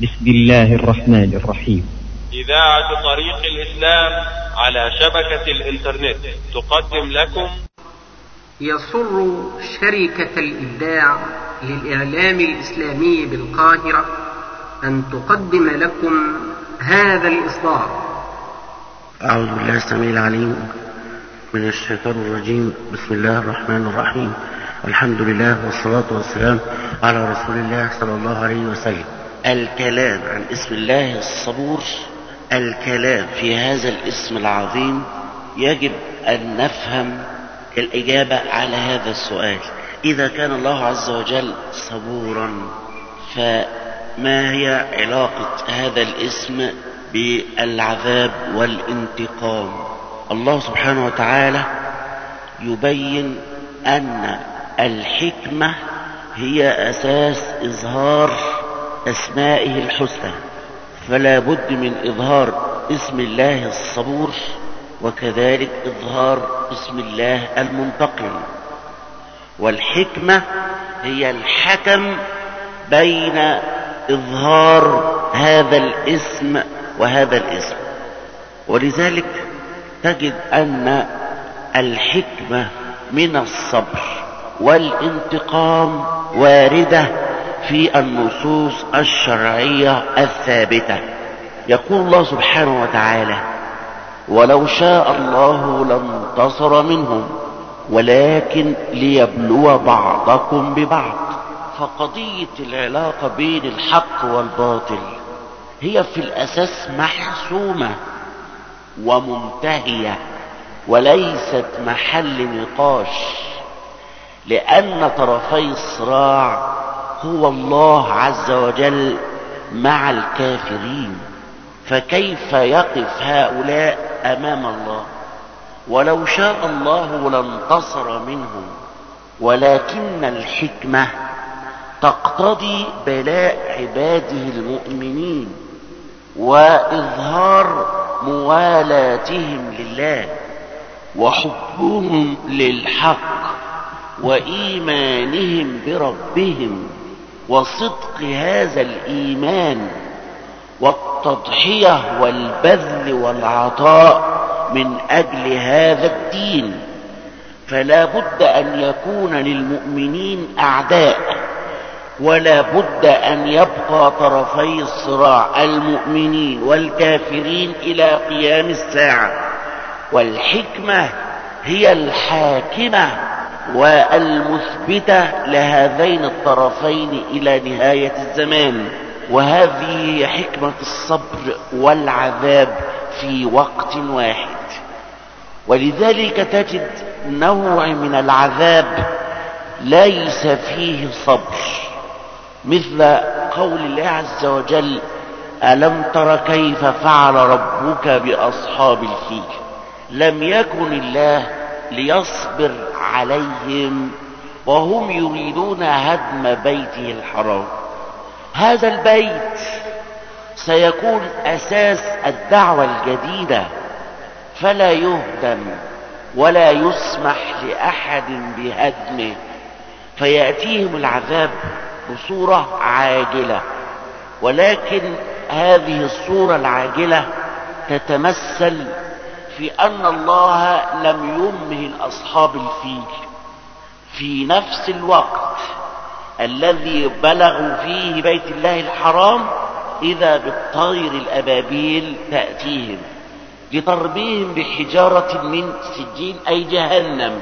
بسم الله الرحمن الرحيم. إذاعة طريق الإسلام على شبكة الإنترنت تقدم لكم. يسر شركة الإبداع للإعلام الإسلامي بالقاهرة أن تقدم لكم هذا الإصدار. أعوذ بالله السميع العليم من الشيطان الرجيم. بسم الله الرحمن الرحيم. الحمد لله والصلاة والسلام على رسول الله صلى الله عليه وسلم. الكلام عن اسم الله الصبور، الكلام في هذا الاسم العظيم، يجب أن نفهم الإجابة على هذا السؤال. إذا كان الله عز وجل صبورا، فما هي علاقة هذا الاسم بالعذاب والانتقام؟ الله سبحانه وتعالى يبين أن الحكمة هي أساس إظهار أسمائه الحسنى، فلا بد من إظهار اسم الله الصبور، وكذلك إظهار اسم الله المنتقم. والحكمة هي الحكم بين إظهار هذا الاسم وهذا الاسم، ولذلك تجد أن الحكمة من الصبر والانتقام واردة في النصوص الشرعية الثابتة. يقول الله سبحانه وتعالى: ولو شاء الله لانتصر منهم ولكن ليبلو بعضكم ببعض. فقضية العلاقة بين الحق والباطل هي في الأساس محسومة ومنتهية وليست محل نقاش، لأن طرفي الصراع هو الله عز وجل مع الكافرين، فكيف يقف هؤلاء أمام الله؟ ولو شاء الله لانتصر منهم، ولكن الحكمة تقتضي بلاء عباده المؤمنين وإظهار موالاتهم لله وحبهم للحق وإيمانهم بربهم وصدق هذا الإيمان والتضحية والبذل والعطاء من أجل هذا الدين. فلا بد أن يكون للمؤمنين أعداء، ولا بد أن يبقى طرفي الصراع المؤمنين والكافرين إلى قيام الساعة. والحكمة هي الحاكمة والمثبتة لهذين الطرفين إلى نهاية الزمان، وهذه هي حكمة الصبر والعذاب في وقت واحد. ولذلك تجد نوع من العذاب ليس فيه صبر، مثل قول الله عز وجل: ألم تر كيف فعل ربك بأصحاب الفيل. لم يكن الله ليصبر عليهم وهم يريدون هدم بيته الحرام. هذا البيت سيكون أساس الدعوة الجديدة، فلا يهدم ولا يسمح لأحد بهدمه، فيأتيهم العذاب بصورة عاجلة. ولكن هذه الصورة العاجلة تتمثل في أن الله لم يمهل أصحاب الفيل في نفس الوقت الذي بلغوا فيه بيت الله الحرام، إذا بالطير الأبابيل تأتيهم لترميهم بحجارة من سجيل أي جهنم.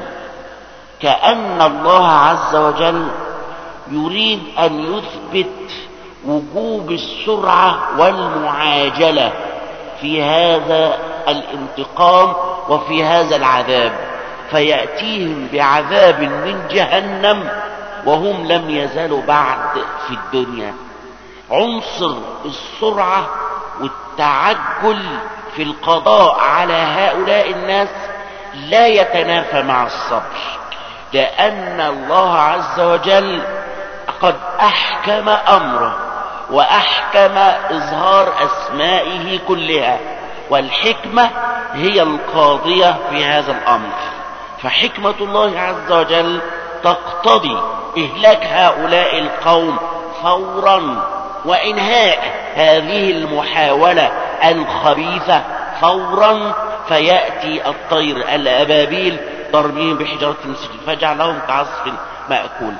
كأن الله عز وجل يريد أن يثبت وجوب السرعة والمعاجلة في هذا الانتقام وفي هذا العذاب، فيأتيهم بعذاب من جهنم وهم لم يزالوا بعد في الدنيا. عنصر السرعة والتعجل في القضاء على هؤلاء الناس لا يتنافى مع الصبر، لأن الله عز وجل قد أحكم أمره وأحكم إظهار أسمائه كلها، والحكمة هي القاضية في هذا الأمر. فحكمة الله عز وجل تقتضي إهلاك هؤلاء القوم فورا وإنهاء هذه المحاولة الخبيثة فورا، فيأتي الطير الأبابيل ترميهم بحجارة من سجيل فجعلهم كعصف مأكول.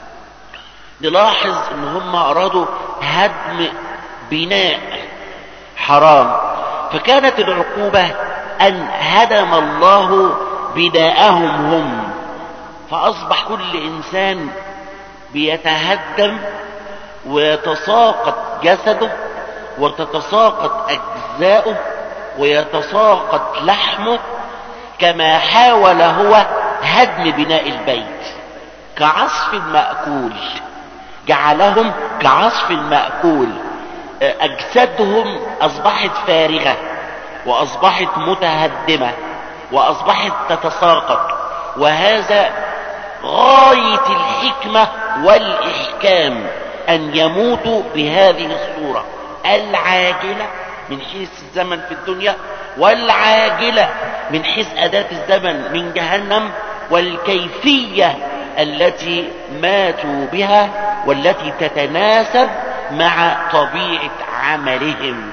نلاحظ ان هم ارادوا هدم بناء حرام، فكانت العقوبة ان هدم الله بناءهم هم، فاصبح كل انسان بيتهدم ويتساقط جسده وتتساقط اجزاؤه ويتساقط لحمه، كما حاول هو هدم بناء البيت كعصف مأكول. جعلهم كعصف مأكول، اجسادهم اصبحت فارغة واصبحت متهدمة واصبحت تتساقط. وهذا غاية الحكمة والاحكام ان يموتوا بهذه الصورة العاجلة من حيث الزمن في الدنيا، والعاجلة من حيث اداة الزمن من جهنم، والكيفية التي ماتوا بها والتي تتناسب مع طبيعة عملهم.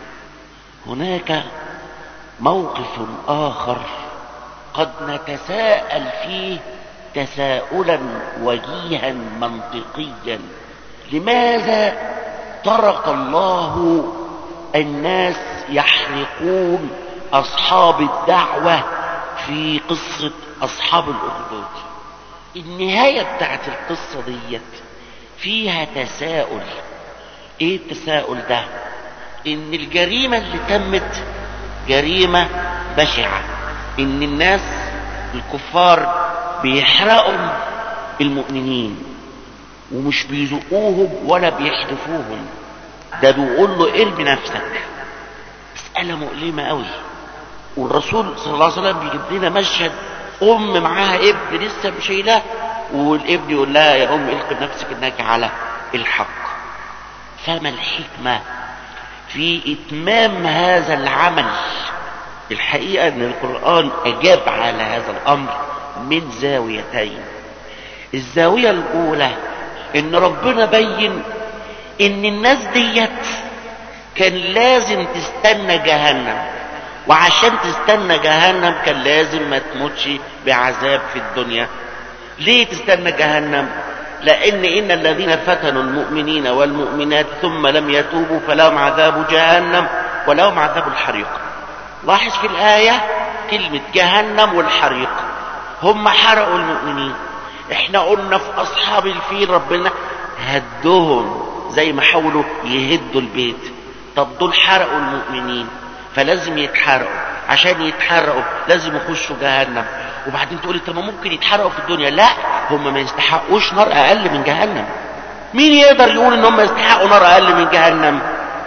هناك موقف آخر قد نتساءل فيه تساؤلا وجيها منطقيا: لماذا ترك الله الناس يحرقون أصحاب الدعوة في قصة أصحاب الأخدود؟ النهاية بتاعت القصة ديت فيها تساؤل. ايه التساؤل ده؟ ان الجريمة اللي تمت جريمة بشعة، ان الناس الكفار بيحرقوا المؤمنين ومش بيزقوهم ولا بيحدفوهم، ده بيقول له ارمي نفسك. مسألة مؤلمة قوي. والرسول صلى الله عليه وسلم بيجيب لنا مشهد ام معاها ابن لسه مشيله، والابن يقول لها يا ام القي نفسك انك على الحق. فما الحكمة في اتمام هذا العمل؟ الحقيقة ان القرآن اجاب على هذا الامر من زاويتين. الزاوية الاولى ان ربنا بين ان الناس ديت كان لازم تستنى جهنم، وعشان تستنى جهنم كان لازم ما تموتش بعذاب في الدنيا. ليه تستنى جهنم؟ لان الذين فتنوا المؤمنين والمؤمنات ثم لم يتوبوا فلهم عذاب جهنم ولهم عذاب الحريق. لاحظ في الآية كلمة جهنم والحريق. هم حرقوا المؤمنين. احنا قلنا في اصحاب الفيل ربنا هدهم زي ما حاولوا يهدوا البيت. طب دول حرقوا المؤمنين فلازم يتحرقوا، عشان يتحرقوا لازم يخشوا جهنم. وبعدين تقولي طب ممكن يتحرقوا في الدنيا؟ لا، هم ما يستحقوش نار اقل من جهنم. مين يقدر يقول ان هم يستحقوا نار اقل من جهنم؟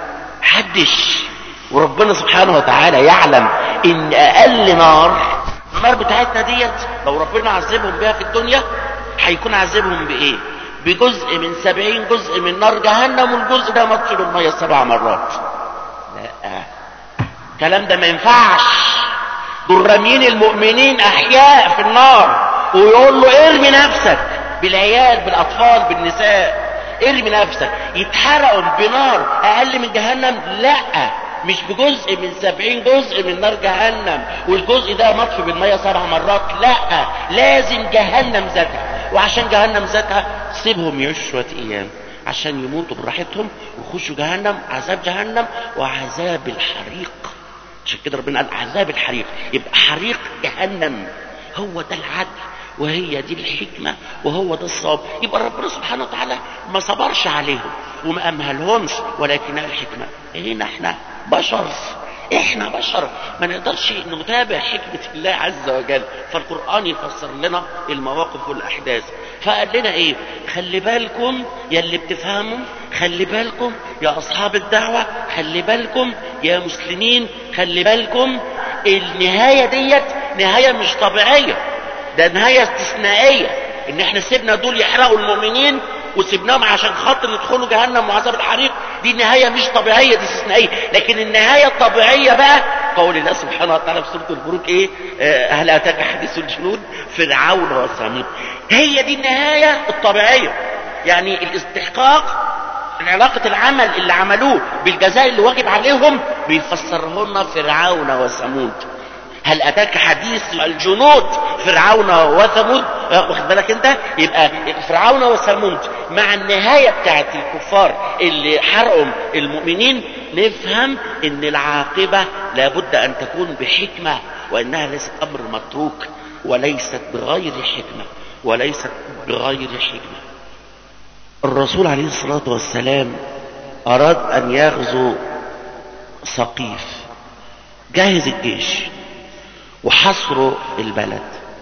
حدش. وربنا سبحانه وتعالى يعلم ان اقل نار النار بتاعتنا ديت لو ربنا عذبهم بها في الدنيا هيكون عذبهم بايه؟ بجزء من 70 جزء من نار جهنم، والجزء ده مطفي بالميه 7 مرات. لا، الكلام ده ما ينفعش. دول راميين المؤمنين احياء في النار، ويقول له ارمي نفسك، بالعيال بالاطفال بالنساء، ارمي نفسك. يتحرقوا بنار اقل من جهنم؟ لا، مش بجزء من 70 جزء من نار جهنم والجزء ده مطفي بالميه 7 مرات. لا، لازم جهنم ذاتها. وعشان جهنم ذاتها سيبهم يعيشوا شويه ايام عشان يموتوا براحتهم ويخشوا جهنم، عذاب جهنم وعذاب الحريق. عشان كده ربنا قال عذاب الحريق، يبقى حريق جهنم. هو ده العدل وهي دي الحكمة وهو ده الصواب. يبقى ربنا سبحانه وتعالى ما صبرش عليهم وما أمهلهمش، ولكنها الحكمة. هنا احنا بشر، احنا بشر ما نقدرش نتابع حكمة الله عز وجل، فالقرآن يفسر لنا المواقف والأحداث. فقال لنا ايه؟ خلي بالكم يا اللي بتفهموا، خلي بالكم يا أصحاب الدعوة، خلي بالكم يا مسلمين، خلي بالكم. النهاية ديت نهاية مش طبيعية، ده نهاية استثنائية. ان احنا سيبنا دول يحرقوا المؤمنين وسيبناهم عشان خاطر يدخلوا جهنم وعذاب الحريق، دي نهاية مش طبيعية، دي استثنائية. لكن النهاية الطبيعية بقى قول الله سبحانه وتعالى في سورة البروج ايه؟ هل اتاك حديث الجنود فرعون وثمود. هي دي النهاية الطبيعية، يعني الاستحقاق علاقة العمل اللي عملوه بالجزاء اللي واجب عليهم بيفسره لنا فرعون وثمود. هل اتاك حديث الجنود فرعون وثمود؟ واخد بالك انت؟ يبقى فرعون وثمود مع النهاية بتاعت الكفار اللي حرقوا المؤمنين، نفهم ان العاقبة لابد ان تكون بحكمة، وانها ليست امر متروك، وليست بغير حكمة، وليست بغير حكمة. الرسول عليه الصلاة والسلام اراد ان يغزو ثقيف، جهز الجيش وحصروا البلد،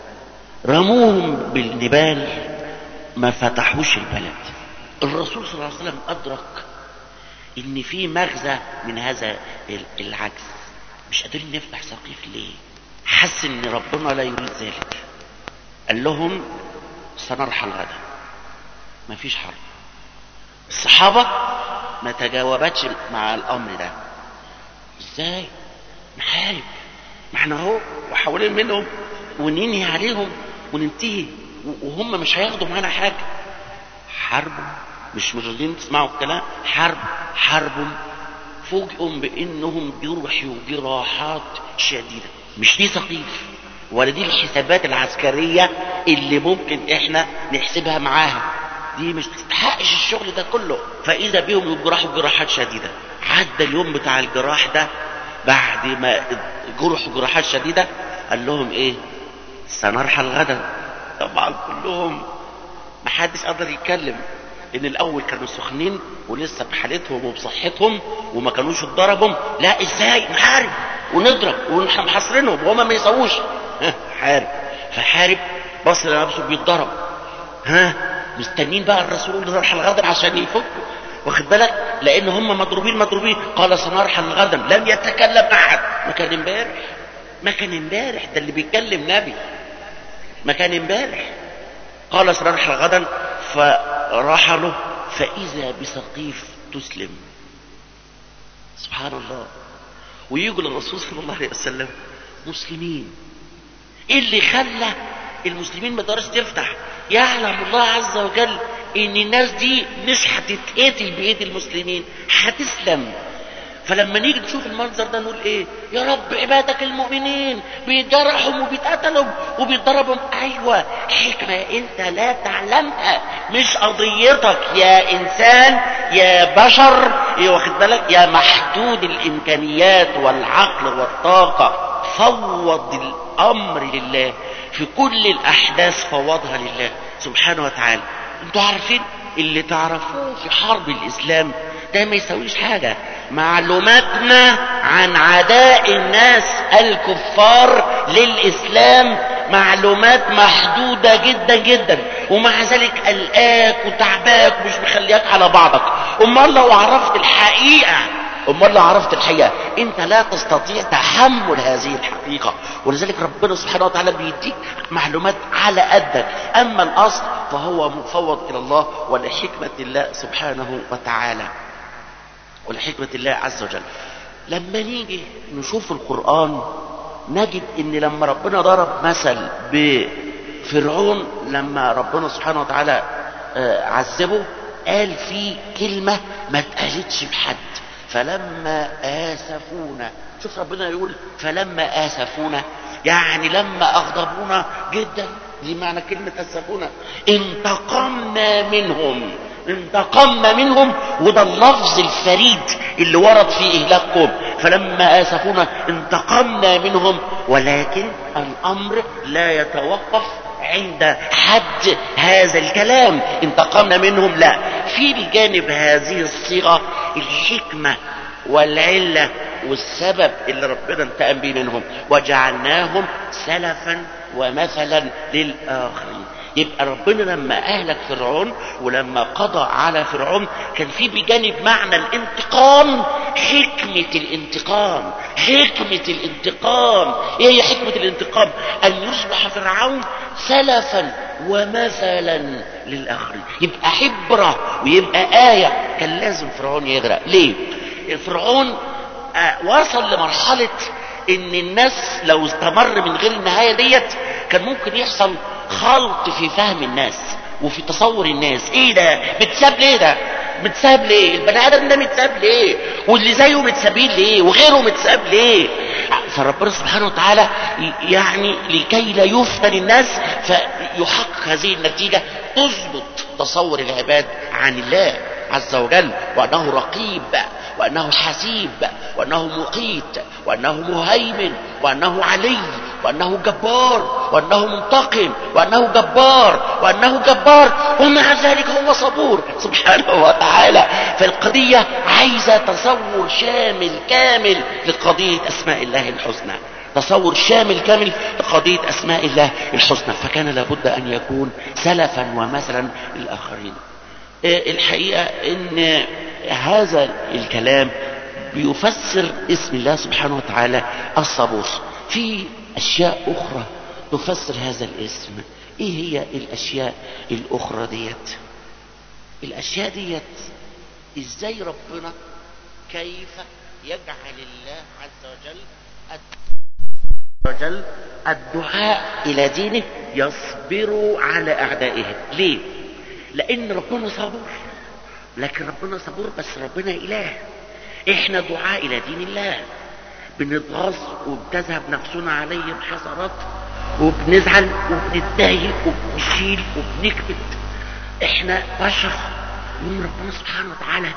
رموهم بالنبال، ما فتحوش البلد. الرسول صلى الله عليه وسلم ادرك ان في مغزى من هذا العجز، مش قادرين نفتح ثقيف ليه؟ حس ان ربنا لا يريد ذلك، قال لهم سنرحل غدا، ما فيش حرب. الصحابة ما تجاوبتش مع الامر ده. ازاي نحارب؟ ما احنا اهو وحوالين منهم وننهي عليهم وننتهي، وهم مش هياخدوا معانا حاجة. حرب، مش راضيين تسمعوا الكلام. حرب فوجئوا بانهم جرحوا جراحات شديدة. مش دي ثقيف، ولا دي الحسابات العسكرية اللي ممكن احنا نحسبها معاها، دي مش تستحقش الشغل ده كله. فاذا بيهم يجرحوا جراحات شديدة. عدى اليوم بتاع الجراح ده، بعد ما جرحوا جراحات شديدة قال لهم ايه؟ سنرحل غدا. طبعا كلهم محدش قدر يتكلم، ان الاول كانوا سخنين ولسه بحالتهم وبصحتهم وما كانوش اتضربهم. لا، ازاي نحارب ونضرب ونحاصرينهم وهما ما يسووش؟ حارب. فحارب، بص لنفسه بيتضرب، مستنين بقى الرسول نرحل غدا عشان يفكوا، واخد بالك؟ لان هم مضروبين. قال سنرحل غدا، لم يتكلم احد. ما كان امبارح ده اللي بيتكلم نبي، ما كان امبارح. قال سنرحل غدا، فرحلوا فاذا بثقيف تسلم. سبحان الله. ويجوا للرسول صلى الله عليه وسلم مسلمين. ايه اللي خلى المسلمين ما تقدرش تفتح؟ يعلم الله عز وجل ان الناس دي مش هتتقتل بايد المسلمين، هتسلم. فلما نيجي نشوف المنظر ده نقول ايه؟ يا رب عبادك المؤمنين بيتجرحوا وبيتقتلوا وبيتضربوا. ايوه، حكمة انت لا تعلمها، مش قضيتك يا انسان، يا بشر، واخد بالك؟ يا محدود الامكانيات والعقل والطاقة. فوض الامر لله في كل الاحداث، فوضها لله سبحانه وتعالى. انتوا عارفين اللي تعرفوه في حرب الاسلام ده ما يسويش حاجة. معلوماتنا عن عداء الناس الكفار للإسلام معلومات محدودة جدا جدا، ومع ذلك قلقاك وتعباك ومش مخلياك على بعضك. امال لو عرفت الحقيقة انت لا تستطيع تحمل هذه الحقيقة. ولذلك ربنا سبحانه وتعالى بيديك معلومات على قدك، اما الاصل فهو مفوض الى الله ولحكمة الله سبحانه وتعالى، ولحكمة الله عز وجل. لما نيجي نشوف القرآن نجد ان لما ربنا ضرب مثل بفرعون، لما ربنا سبحانه وتعالى عذبه، قال فيه كلمة ما اتقالتش بحد: فلما آسفونا. شوف ربنا يقول فلما آسفونا، يعني لما أغضبونا جدا. دي معنى كلمة آسفونا. انتقمنا منهم، وده اللفظ الفريد اللي ورد في إهلاكهم. فلما آسفونا انتقمنا منهم، ولكن الأمر لا يتوقف عند حد هذا الكلام. انتقمنا منهم، لا، في بجانب هذه الصيغة الحكمة والعلة والسبب اللي ربنا انتقم به منهم، وجعلناهم سلفا ومثلا للآخرين. يبقى ربنا لما أهلك فرعون ولما قضى على فرعون كان في بجانب معنى الانتقام حكمة الانتقام. ايه هي حكمة الانتقام؟ ان يصبح فرعون سلفا ومثلا للآخرين، يبقى حبرة ويبقى آية. كان لازم فرعون يغرق. ليه؟ فرعون وصل لمرحلة ان الناس لو استمر من غير النهاية ديت كان ممكن يحصل خلط في فهم الناس وفي تصور الناس. ايه ده؟ بتساب ليه ده؟ متساب ليه؟ البني ادم ده متساب ليه؟ واللي زيه متسابين ليه؟ وغيره متساب ليه؟ فربنا سبحانه وتعالى يعني لكي لا يفتن الناس فيحقق هذه النتيجة، تثبت تصور العباد عن الله عز وجل، وأنه رقيب، وأنه حسيب، وأنه مقيت، وأنه مهيمن، وأنه علي، وأنه جبار، وأنه منتقم، وأنه جبار، وأنه جبار، ومع ذلك هو صبور سبحانه وتعالى. فالقضية عايزة تصور شامل كامل لقضية أسماء الله الحسنى، تصور شامل كامل لقضية أسماء الله الحسنى، فكان لابد أن يكون سلفا ومثلا للآخرين. الحقيقة ان هذا الكلام بيفسر اسم الله سبحانه وتعالى الصبور. في اشياء اخرى تفسر هذا الاسم. ايه هي الاشياء الاخرى ديت؟ الاشياء ديت ازاي ربنا كيف يجعل الله عز وجل الدعاء الى دينه يصبر على اعدائه. ليه؟ لان ربنا صبور، لكن ربنا صبور بس ربنا اله. احنا دعاء الى دين الله، بنتغاظ وبتذهب نفسنا عليهم حسرات، وبنزعل وبنتضايق وبنشيل وبنكبت. احنا بشر، يوم ربنا سبحانه وتعالى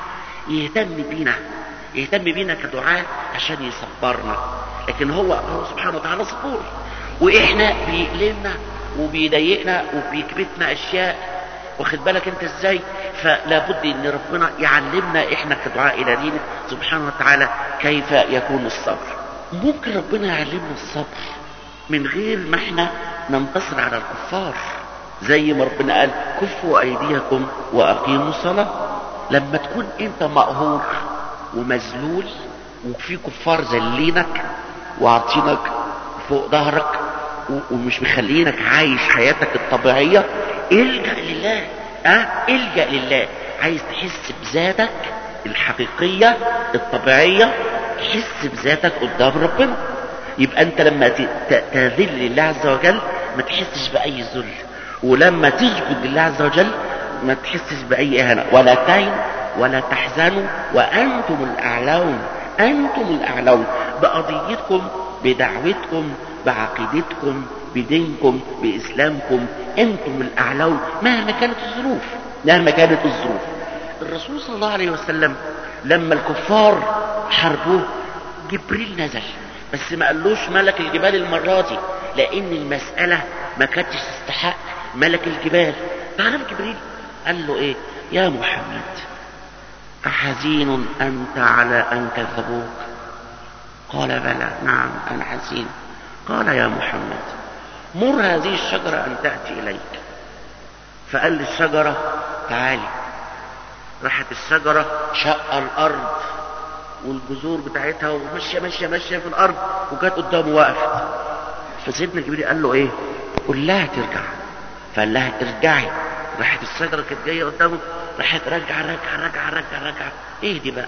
يهتم بينا كدعاء عشان يصبرنا، لكن هو سبحانه وتعالى صبور، واحنا بيقلبنا وبيضايقنا وبيكبتنا اشياء، واخد بالك انت ازاي؟ فلا بد ان ربنا يعلمنا احنا كدعاء الى دينه سبحانه وتعالى كيف يكون الصبر. ممكن ربنا يعلمنا الصبر من غير ما احنا ننتصر على الكفار، زي ما ربنا قال كفوا ايديكم واقيموا الصلاة. لما تكون انت مقهور ومذلول وفي كفار ذلينك وعاطينك فوق ظهرك ومش مخلينك عايش حياتك الطبيعية، الجأ لله. الجأ لله. عايز تحس بذاتك الحقيقية الطبيعية، تحس بذاتك قدام ربنا. يبقى انت لما تذل لله عز وجل ما تحسش بأي ذل، ولما تسجد لله عز وجل ما تحسش بأي إهانة. ولا تهنوا ولا تحزنوا وأنتم الأعلون. أنتم الأعلون بقضيتكم، بدعوتكم، بعقيدتكم، بدينكم، بإسلامكم. أنتم الأعلون مهما كانت الظروف، مهما كانت الظروف. الرسول صلى الله عليه وسلم لما الكفار حاربوه جبريل نزل، بس ما قالوش ملك الجبال المرة دي، لأن المسألة ما كانتش تستحق ملك الجبال. تعرف جبريل قال له ايه؟ يا محمد أحزين أنت على أن كذبوك؟ قال بلى، نعم أنا حزين. قال يا محمد مر هذه الشجرة أن تأتي إليك. فقال للشجرة تعالي. راحت الشجرة شق الأرض والجذور بتاعتها وماشية ماشية ماشية في الأرض، وجات قدامه وقفت. فسيدنا جبريل قال له ايه؟ قل لها ترجع. فقال لها ارجعي. راحت الشجرة كانت جاية قدامه، راحت رجع. ايه دي بقى؟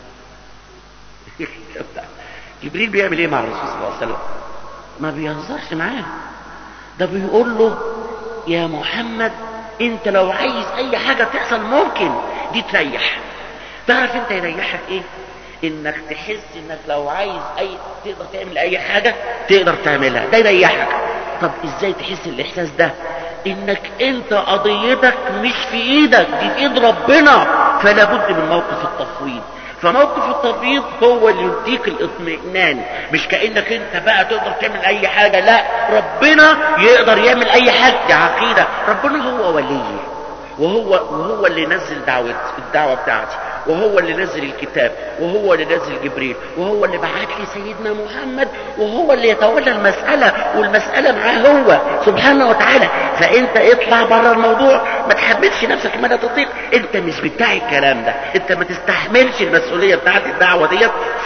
جبريل بيعمل ايه مع الرسول صلى الله عليه وسلم؟ ما بيهزرش معاه، ده بيقول له يا محمد انت لو عايز اي حاجة تحصل ممكن دي تريح. تعرف انت يريحك ايه؟ انك تحس انك لو عايز تقدر تعمل اي حاجة تقدر تعملها، ده يريحك. طب ازاي تحس الاحساس ده؟ انك انت قضيتك مش في ايدك، دي في ايد ربنا، فلا بد من موقف التفويض. فموقف التفويض هو اللي يديك الاطمئنان، مش كأنك انت بقى تقدر تعمل اي حاجة، لا، ربنا يقدر يعمل اي حاجة. دي عقيدة، ربنا هو وليي، وهو اللي نزل الدعوة بتاعتي، وهو اللي نزل الكتاب، وهو اللي نزل جبريل، وهو اللي بعت لي سيدنا محمد، وهو اللي يتولى المسألة، والمسألة معاه هو سبحانه وتعالى. فانت اطلع بره الموضوع، ما تحملش نفسك ما لا تطيق. انت مش بتاع الكلام ده، انت ما تستحملش المسؤولية بتاعت الدعوة ديت.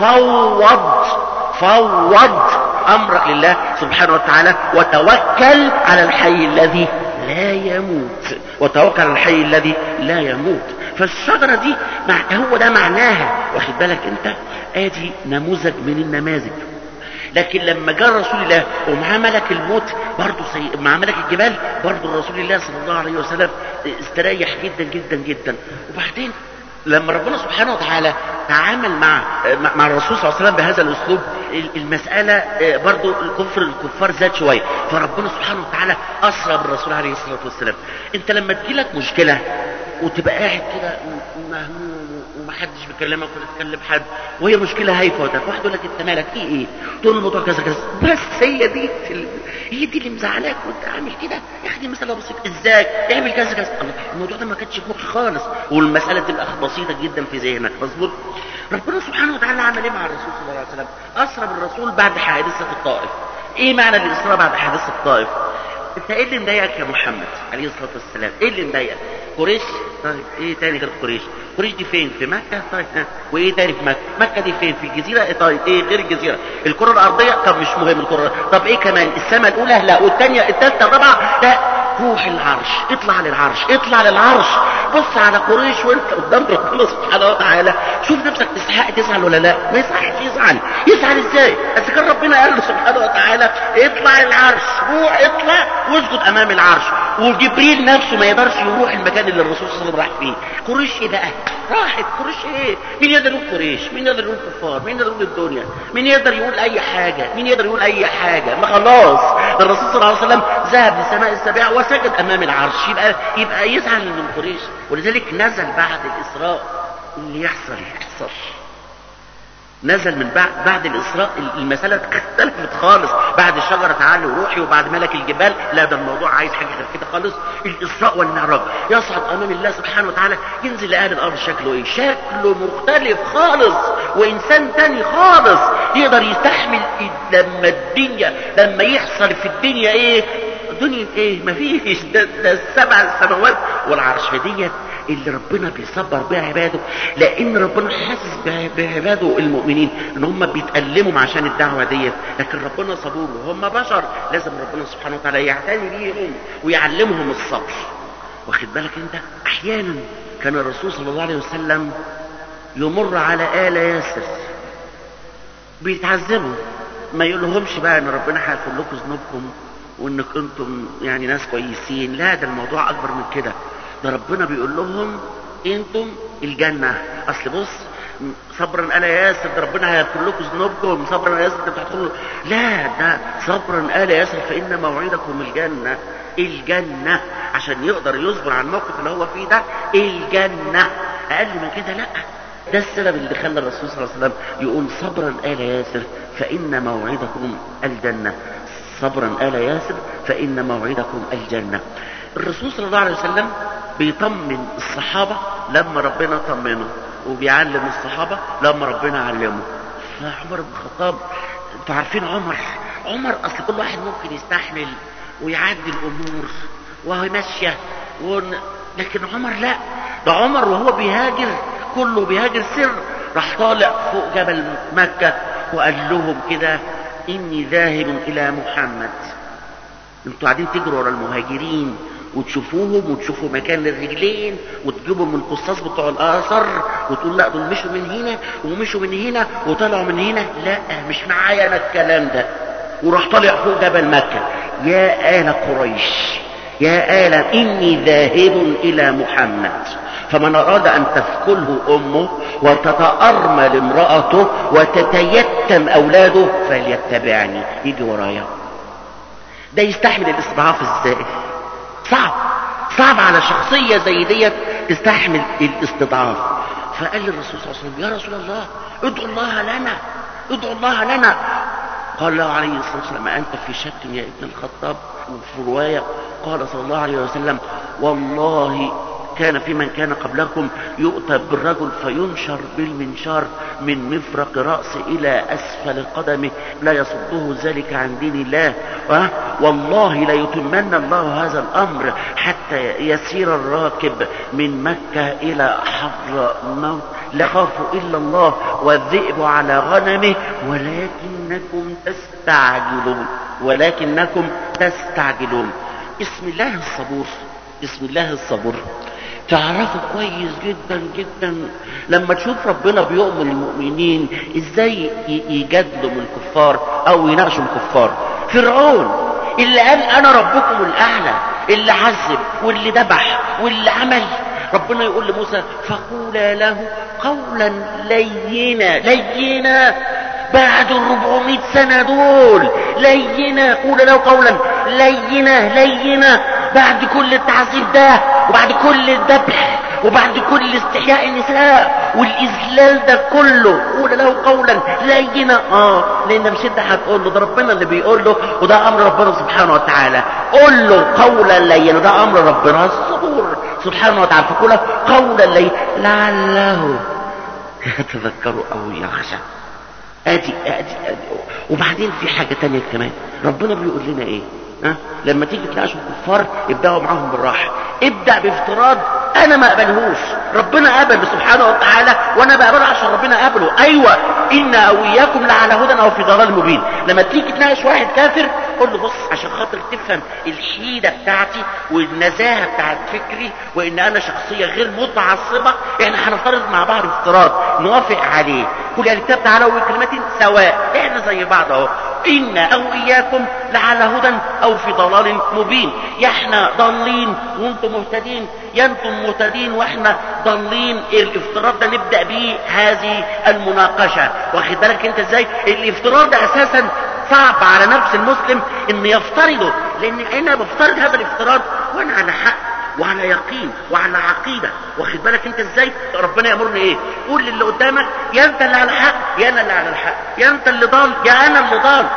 فوض امرك لله سبحانه وتعالى، وتوكل على الحي الذي لا يموت. وتوكل على الحي الذي لا يموت. فالشجرة دي هو ده معناها، واخد بالك انت؟ ادي نموذج من النماذج. لكن لما جاء رسول الله ومعاه ملك الموت برضه مع ملك الجبال، برضه رسول الله صلى الله عليه وسلم استريح جدا جدا جدا. وبعدين لما ربنا سبحانه وتعالى تعامل مع الرسول صلى الله عليه وسلم بهذا الاسلوب، المسألة برضو الكفار زاد شوية، فربنا سبحانه وتعالى اسرى بالرسول عليه الصلاة والسلام. انت لما تجيلك مشكلة وتبقى قاعد كده مهموم ومحدش بيكلمك ولا تكلم حد، وهي مشكلة هايفة وتاك، واحد يقول لك انت مالك في ايه؟ تقول له الموضوع كذا كذا، بس هي دي اللي مزعلاك وانت عامل كده. يا اخي دي مسألة بسيطة، ازاي اعمل كذا كذا، الموضوع ده ما كانش في مخي خالص، والمسألة تبقى بسيطة جدا في ذهنك. مظبوط. ربنا سبحانه وتعالى عمل ايه مع الرسول صلى الله عليه وسلم؟ اسرى بالرسول بعد حادثة الطائف. ايه معنى الاسراء بعد حادثة الطائف؟ انت ايه اللي مضايقك يا محمد عليه الصلاة والسلام؟ ايه اللي مضايقك؟ قريش؟ طيب ايه تاني غير قريش؟ قريش دي فين؟ في مكة؟ طيب وايه تاني في مكة؟ مكة دي فين؟ في الجزيرة؟ طيب ايه غير الجزيرة؟ الكرة الارضية؟ طب مش مهم الكرة. طب ايه كمان؟ السماء الاولى؟ لا. والثانية؟ الثالثة؟ الرابعة؟ لا. روح العرش، اطلع للعرش، اطلع للعرش، بص على قريش وانت قدام ربنا سبحانه وتعالى، شوف نفسك تستحق تزعل ولا لا. ما يصحش يزعل ازاي؟ بس كان ربنا قال له سبحانه وتعالى اطلع للعرش، روح اطلع واسجد امام العرش. وجبريل نفسه ما يقدرش يروح المكان اللي الرسول صلى الله عليه وسلم راح فيه. قريش ايه بقى؟ راحت قريش ايه؟ مين يقدر يقول قريش؟ مين يقدر يقول كفار؟ مين يقدر يقول الدنيا؟ مين يقدر يقول اي حاجة؟ مين يقدر يقول اي حاجة؟ ما خلاص الرسول صلى الله عليه وسلم ذهب لسماء السابعة وسجد امام العرش، يبقى يزعل من قريش. ولذلك نزل بعد الاسراء اللي يحصل نزل من بعد الاسراء المسألة اختلفت خالص. بعد الشجرة تعالى وروحي، وبعد ملك الجبال، لا ده الموضوع عايز حاجة غير كده خالص. الاسراء والمعراج، يصعد امام الله سبحانه وتعالى، ينزل لأهل الارض شكله ايه؟ شكله مختلف خالص، وانسان تاني خالص يقدر يستحمل لما يحصل في الدنيا ايه؟ الدنيا ايه؟ مفيش. ده السبع السماوات والعرش. فديت اللي ربنا بيصبر بها عباده، لان ربنا حاسس بعباده المؤمنين ان هم بيتألموا عشان الدعوة ديت، لكن ربنا صبور وهم بشر. لازم ربنا سبحانه وتعالى يعتني بيهم ويعلمهم الصبر. واخد بالك انت؟ احيانا كان الرسول صلى الله عليه وسلم يمر على آل ياسر بيتعذبوا، ما يقولهمش بقى ان ربنا هيغفر لكم ذنوبكم وانك انتم يعني ناس كويسين، لا ده الموضوع اكبر من كده. ده ربنا بيقول لهم انتم الجنة. اصل بص، صبرا آل ياسر، ده ربنا هيغفر لكم ذنوبكم، صبرا آل ياسر ده بتدخلوا، لا ده صبرا آل ياسر فإن موعدكم الجنة. الجنة عشان يقدر يصبر على الموقف اللي هو فيه ده. الجنة اقل من كده لا. ده السبب اللي خلى الرسول صلى الله عليه وسلم يقول صبرا آل ياسر فإن موعدكم الجنة. صبرا آل ياسر فإن موعدكم الجنة. الرسول صلى الله عليه وسلم بيطمن الصحابة لما ربنا طمنه، وبيعلم الصحابة لما ربنا علمه. فعمر بن الخطاب، انتوا عارفين عمر اصل كل واحد ممكن يستحمل ويعدي الامور وهو ماشية لكن عمر لا. ده عمر وهو بيهاجر، كله بيهاجر سر، راح طالع فوق جبل مكة وقال لهم كده اني ذاهب الى محمد. انتوا قاعدين تجروا ورا المهاجرين وتشوفوهم وتشوفوا مكان للرجلين وتجيبوا من القصاص بتوع الاثر وتقول لا دول مشوا من هنا ومشوا من هنا وطلعوا من هنا. لا مش معايا انا الكلام ده. وراح طالع فوق جبل مكة، يا آل قريش يا آل إني ذاهب إلى محمد فمن أراد أن تثكله أمه وتتأرمل امرأته وتتيتم أولاده فليتبعني، يجي ورايا. ده يستحمل الاستضعاف ازاي؟ صعب على شخصية زي ديت تستحمل الاستضعاف. فقال للرسول صلى الله عليه وسلم يا رسول الله ادعو الله لنا. قال له عليه الصلاة والسلام أنت في شك يا ابن الخطاب؟ وفي رواية قال صلى الله عليه وسلم والله كان في من كان قبلكم يؤتى بالرجل فينشر بالمنشار من مفرق رأسه إلى أسفل قدمه لا يصده ذلك عن دين الله. والله لا يتمن الله هذا الأمر حتى يسير الراكب من مكة إلى حضر موت لا خاف إلا الله والذئب على غنمه ولكنكم تستعجلون. اسم الله الصبور تعرفوا كويس جدا جدا لما تشوف ربنا بيؤمن المؤمنين ازاي يجادلوا من الكفار او يناقشوا الكفار. فرعون اللي قال انا ربكم الاعلى، اللي عذب واللي ذبح واللي عمل، ربنا يقول لموسى فقولا له قولا لينا بعد 400 سنة دول لينا، قول له قولا لينا بعد كل التعذيب ده وبعد كل الذبح وبعد كل استحياء النساء والإذلال ده كله، قول له قولا لينا. لأن مش انت هتقول له، ده ربنا اللي بيقول له، وده أمر ربنا سبحانه وتعالى. قول له قولا لينا، ده أمر ربنا الصبور سبحانه وتعالى. فقول له قولا لينا لعله يتذكروا أو يخشى. ادي وبعدين في حاجة تانية كمان، ربنا بيقول لنا ايه؟ لما تيجي تناقشوا الكفار ابدأوا معاهم بالراحة، ابدأ بافتراض انا ما اقبلهوش، ربنا قبل سبحانه وتعالى وانا بقبله عشان ربنا قبله. ايوه انا او اياكم لعلى هدى او في ضلال مبين. لما تيجي تناقش واحد كافر قول له بص، عشان خاطر تفهم الحيدة بتاعتي والنزاهة بتاعت فكري وان انا شخصية غير متعصبة، احنا هنفترض مع بعض افتراض نوافق عليه. قل يا الكتاب تعالوا بكلمة سواء، احنا زي بعض اهو، إنا أو إياكم لعلى هدى أو في ضلال مبين. يا احنا ضالين وانتم مهتدين، يا انتم مهتدين واحنا ضالين. الافتراض ده نبدأ بيه هذه المناقشة. واخد بالك انت ازاي؟ الافتراض ده اساسا صعب على نفس المسلم ان يفترضه، لان انا بفترض هذا الافتراض وانا على حق وعلى يقين وعلى عقيدة. واخد بالك انت ازاي؟ ربنا يأمرني ايه؟ قول للي قدامك يا انت اللي على الحق يا انا اللي على الحق، يا انت اللي ضال يا انا اللي ضال.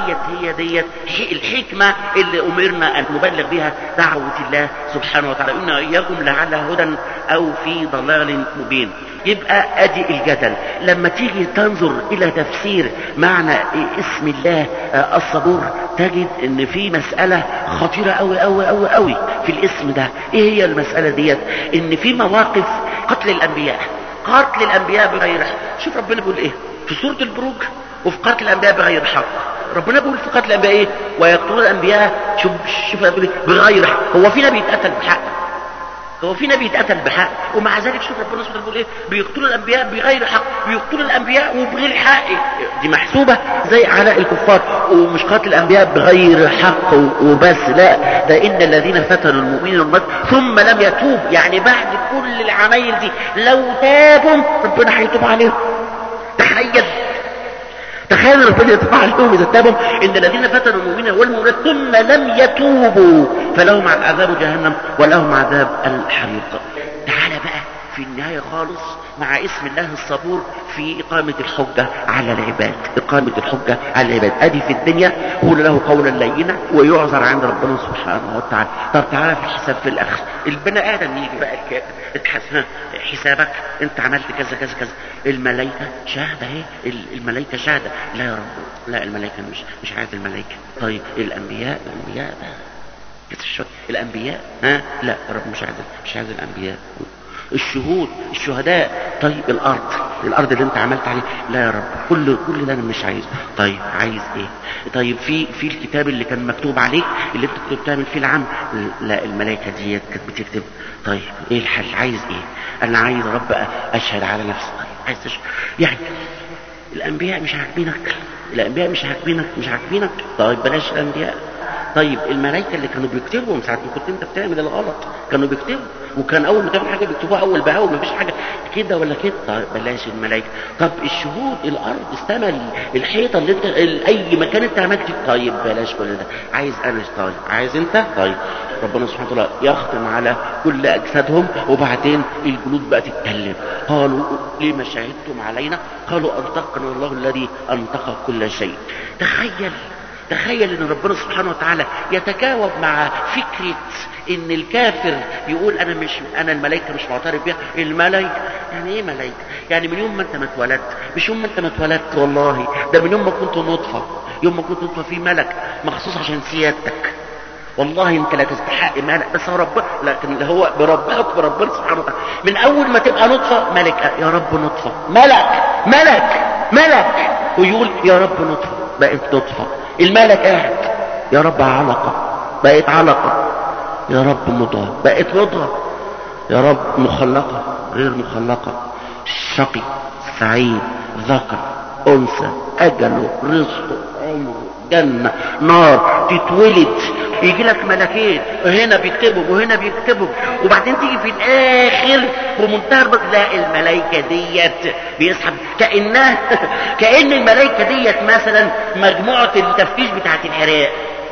ديت الحكمة اللي امرنا ان نبلغ بها دعوة الله سبحانه وتعالى، إنا إياكم لعلى هدى او في ضلال مبين. يبقى ادي الجدل. لما تيجي تنظر الى تفسير معنى اسم الله الصبور تجد ان في مسألة خطيرة قوي قوي قوي قوي في الاسم ده. ايه هي المسألة ديت؟ ان في مواقف قتل الانبياء بغير حق. شوف ربنا بيقول ايه في سورة البروج وفي قتل الانبياء بغير حق. ربنا بيقول في قتل الانبياء ايه؟ ويقتلون الانبياء شوف بيقول ايه؟ بغير حق. هو في نبي يتقتل بحق؟ هو في نبي يتقتل بحق؟ ومع ذلك شوف ربنا سبحانه بيقول ايه؟ بيقتلوا الانبياء بغير حق، بيقتلوا الانبياء وبغير حق. دي محسوبة زي على الكفار. ومش قتل الانبياء بغير حق وبس، لا، ده ان الذين فتنوا المؤمنين والمؤمنات ثم لم يتوب، يعني بعد كل العمايل دي لو تابوا ربنا هيتوب عليهم. تخيل ربنا يتوب عليهم اذا تابوا. ان الذين فتنوا المؤمنين والمؤمنات ثم لم يتوبوا فلهم عذاب جهنم ولهم عذاب الحريق. تعال بقى في النهاية خالص مع اسم الله الصبور في إقامة الحجة على العباد. إقامة الحجة على العباد ادي في الدنيا قول له قولا لينا ويعذر عند ربنا سبحانه وتعالى. طب تعالى في الحساب في الاخر، البني ادم يجي بقى حسابك انت عملت كذا كذا كذا، الملائكة شاهدة اهي، الملائكة شاهدة. لا يا رب، لا الملائكة مش عايز الملائكة. طيب الانبياء الانبياء لا يا رب مش عايز الانبياء. الشهداء. طيب الارض اللي انت عملت عليه، لا يا رب كل ده انا مش عايزه. طيب عايز ايه؟ طيب في الكتاب اللي كان مكتوب عليك اللي انت كنت بتعمل فيه العمل، لا الملائكه ديت كانت بتكتب. طيب ايه الحل؟ عايز ايه؟ انا عايز رب اشهد على نفسي. عايز تشهد يعني الانبياء مش عاجبينك. طيب بلاش الانبياء. طيب الملائكة اللي كانوا بيكتبوا ساعة ما كنت انت بتعمل الغلط كانوا بيكتبوا، وكان اول ما تعمل حاجة بيكتبوها اول باول، مفيش حاجة كده ولا كده. طيب بلاش الملائكة. طب الشهود، الارض، السماء، الحيطة اللي انت اي مكان انت عملت. طيب بلاش كل ده، عايز انا. طيب عايز انت. طيب ربنا سبحانه وتعالى يختم على كل اجسادهم وبعدين الجلود بقى تتكلم. قالوا لما شهدتم علينا؟ قالوا انطقنا الله الذي انطق كل شيء. تخيل ان ربنا سبحانه وتعالى يتجاوب مع فكرة ان الكافر يقول انا الملائكة مش معترف بها. الملائكة يعني ايه ملائكة؟ يعني من يوم ما انت ما اتولدت، مش يوم ما انت ما اتولدت والله، ده من يوم ما كنت نطفة في ملك مخصوص عشان سيادتك. والله انت لا تستحق ملك، بس هو رب، لكن هو بربنا سبحانه وتعالى من اول ما تبقى نطفة ملك. يا رب نطفة ملك ويقول يا رب نطفة، بقت نطفة. الملك قاعد يا رب علقة، بقت علقة. يا رب مضغة، بقت مضغة. يا رب مخلقة، غير مخلقة. شقي، سعيد، ذكر، انثى، اجله، رزقه، عمره، جنة، نار، تتولد، يجي لك ملكين وهنا بيكتبوا وهنا بيكتبوا، وبعدين تيجي في الاخر بمنتهى لا الملائكة ديت بيسحب كأن الملائكة ديت مثلا مجموعة التفتيش بتاعت العراق.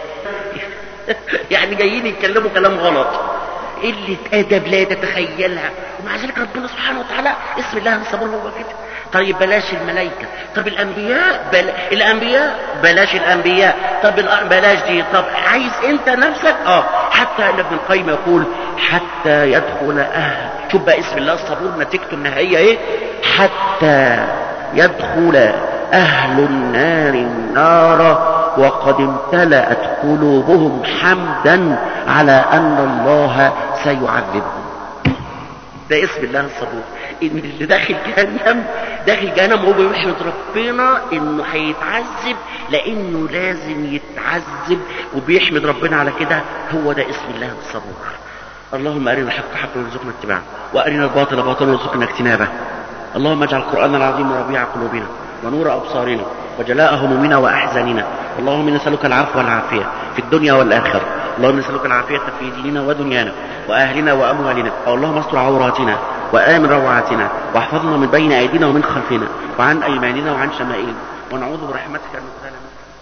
يعني جايين يتكلموا كلام غلط، قلة ادب لا تتخيلها، ومع ذلك ربنا سبحانه وتعالى اسم الله الصبور هو كده. طيب بلاش الملائكة، طب الانبياء الانبياء بلاش الانبياء، طب بلاش دي، طب عايز انت نفسك حتى ابن القيم يقول حتى يدخل شوف بقى اسم الله الصبور نتيجته النهائية ايه؟ حتى يدخل اهل النار النار وقد امتلأت قلوبهم حمدا على ان الله سيعذبهم. ده اسم الله الصبور، ان اللي داخل جهنم هو بيحمد ربنا انه هيتعذب لانه لازم يتعذب، وبيحمد ربنا على كده. هو ده اسم الله الصبور. اللهم ارنا الحق حقا وارزقنا اتباعه، وارنا الباطل باطلا وارزقنا اجتنابه. اللهم اجعل القرآن العظيم ربيع قلوبنا ونور ابصارنا وجلاء همومنا واحزاننا. اللهم نسألك العفو والعافية في الدنيا والآخرة. اللهم نسألك العافية في ديننا ودنيانا وأهلنا وأموالنا. اللهم استر عوراتنا وآمن روعاتنا، واحفظنا من بين أيدينا ومن خلفنا وعن أيماننا وعن شمائلنا، ونعوذ برحمتك أن نغتال